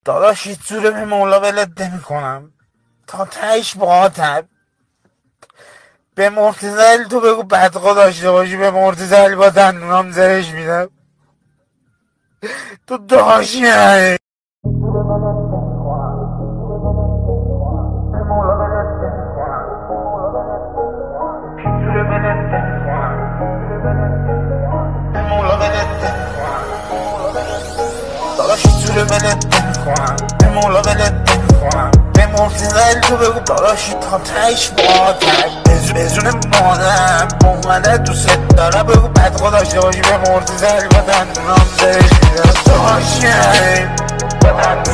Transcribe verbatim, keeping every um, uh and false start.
داداش هیچ جوره به مولا ولت نمی کنم تا تهش باهاتم. به مرتضی تو بگو بدقا داشته باشی، به مرتضی با دندونام زرش میدم. تو داشی نه داداش هیچ جوره ولت نمیکنم، به مولا ولت نمیکنم. به مرتضی تو بگو داداشی تا تهش باهاتم. به جون مادرم اومده دوست داره، بگو بدقا داشته باشی، به مرتضی با دندونام زرش میدم. داشتی با دندونام